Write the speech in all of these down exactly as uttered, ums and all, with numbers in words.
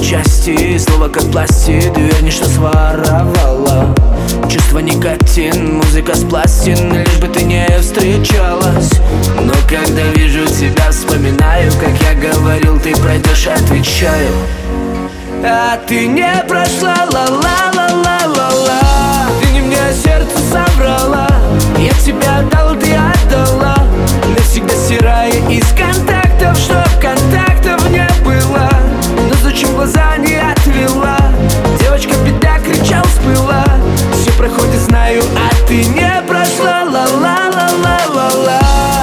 части, слово как пластик, ты верни, что своровала. Чувство никотин, музыка с пластин, лишь бы ты не встречалась. Но когда вижу тебя, вспоминаю, как я говорил, ты пройдешь, отвечаю. А ты не прошла, ла-ла-ла-ла-ла-ла. Ты не мне сердце соврала, я тебя отдал, ты отдала. Навсегда стирая из контактов, чтоб контактов не было. Но зачем глаза не отвела? Девочка, беда, кричал, всплыла. Все проходит, знаю, а ты не прошла, ла-ла-ла-ла-ла-ла.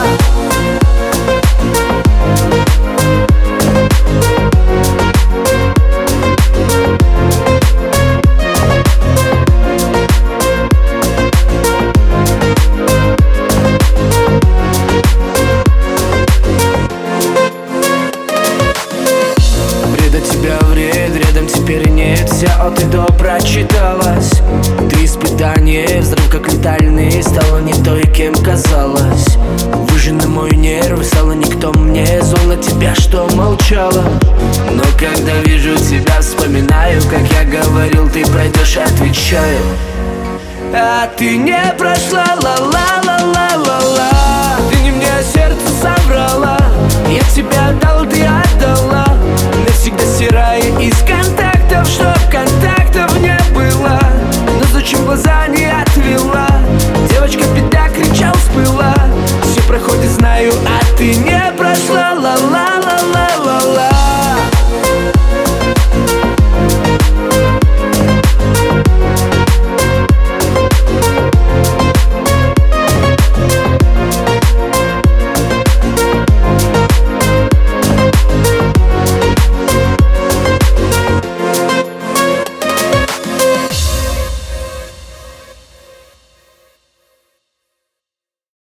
Рядом теперь нет, вся от и до прочиталась. Ты испытание, взрыв как летальный, стала не той, кем казалась. Выжженный мой нерв, стала никто мне, зол на тебя, что молчала. Но когда вижу тебя, вспоминаю, как я говорил, ты пройдешь, отвечаю. А ты не прошла, ла-ла-ла-ла-ла-ла. Ты не мне сердце соврала, я тебя отдал, ты отдал.